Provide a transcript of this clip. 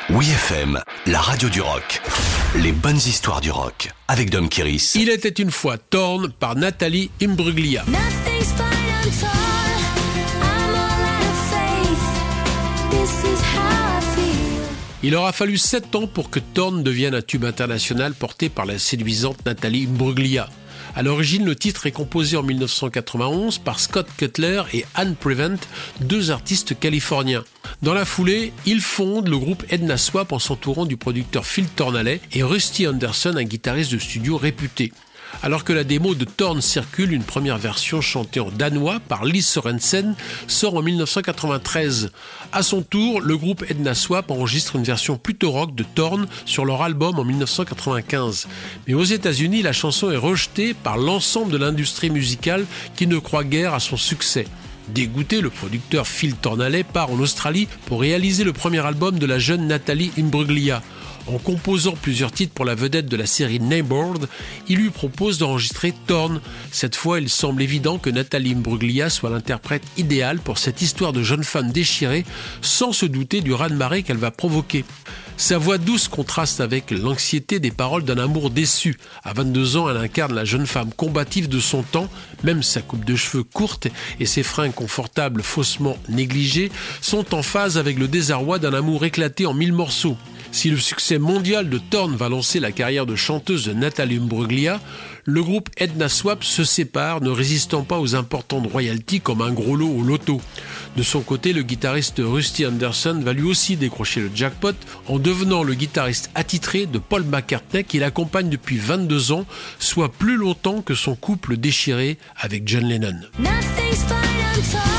Oui FM, la radio du rock. Les bonnes histoires du rock avec Dom Kiris. Il était une fois Torn par Nathalie Imbruglia. Il aura fallu 7 ans pour que Torn devienne un tube international porté par la séduisante Nathalie Imbruglia. À l'origine, le titre est composé en 1991 par Scott Cutler et Anne Prevent, 2 artistes californiens. Dans la foulée, ils fondent le groupe Edna Swap en s'entourant du producteur Phil Tornaley et Rusty Anderson, un guitariste de studio réputé. Alors que la démo de Torn circule, une première version chantée en danois par Lis Sorensen sort en 1993. À son tour, le groupe Edna Swap enregistre une version plutôt rock de Torn sur leur album en 1995. Mais aux États-Unis, la chanson est rejetée par l'ensemble de l'industrie musicale qui ne croit guère à son succès. Dégoûté, le producteur Phil Tornaley part en Australie pour réaliser le premier album de la jeune Nathalie Imbruglia. En composant plusieurs titres pour la vedette de la série Neighbours, il lui propose d'enregistrer Torn. Cette fois, il semble évident que Nathalie Imbruglia soit l'interprète idéale pour cette histoire de jeune femme déchirée, sans se douter du raz-de-marée qu'elle va provoquer. Sa voix douce contraste avec l'anxiété des paroles d'un amour déçu. À 22 ans, elle incarne la jeune femme combative de son temps. Même sa coupe de cheveux courte et ses fringues confortables faussement négligées sont en phase avec le désarroi d'un amour éclaté en 1000 morceaux. Si le succès mondial de Torn va lancer la carrière de chanteuse de Nathalie Imbruglia, le groupe Edna Swap se sépare, ne résistant pas aux importantes royalties comme un gros lot au loto. De son côté, le guitariste Rusty Anderson va lui aussi décrocher le jackpot en devenant le guitariste attitré de Paul McCartney qui l'accompagne depuis 22 ans, soit plus longtemps que son couple déchiré avec John Lennon.